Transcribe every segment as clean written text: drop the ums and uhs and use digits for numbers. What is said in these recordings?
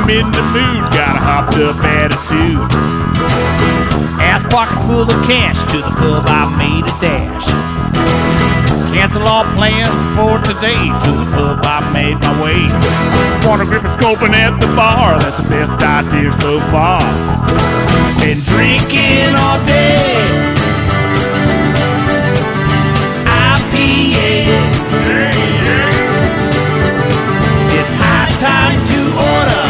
in the mood, got a hopped up attitude. Ass pocket full of cash, to the pub I made a dash. Cancel all plans for today, to the pub I made my way. Want a grip of scoping at the bar, that's the best idea so far. Been drinking all day, IPA. It's high time to order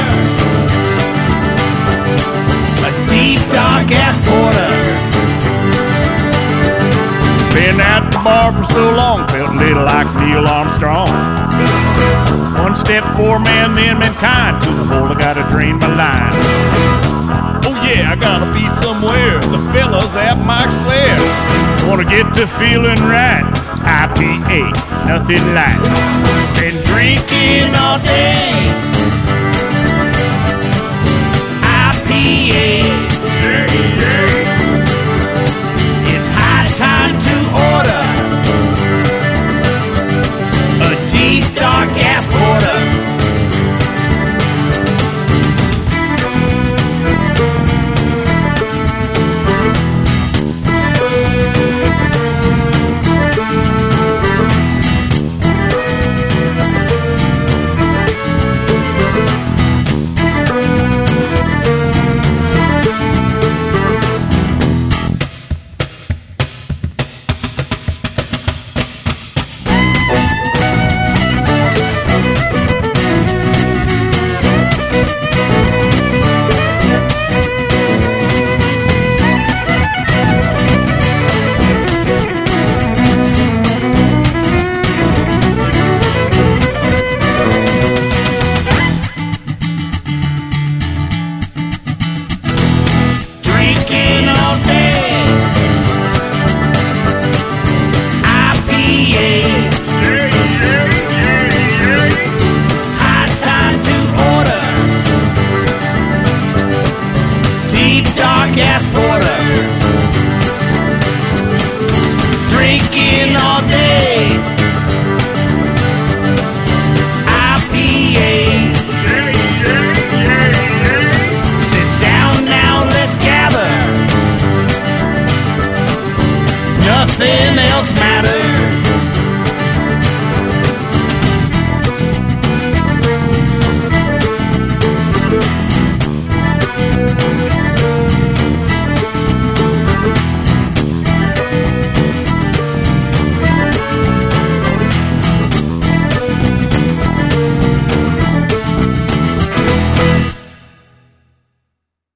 a deep dark ass porter. Been at the bar for so long, felt a little like Neil Armstrong. One step for man, then mankind. To the hole, I gotta drain my line. Oh yeah, I gotta be somewhere. The fellas at Mike's Lair. Wanna get to feeling right. IPA, nothing light. Been drinking all day. IPA. It's high time to order a deep dark ass porter. Gas porter, drinking all day, IPA. Sit down now, let's gather. Nothing else matters.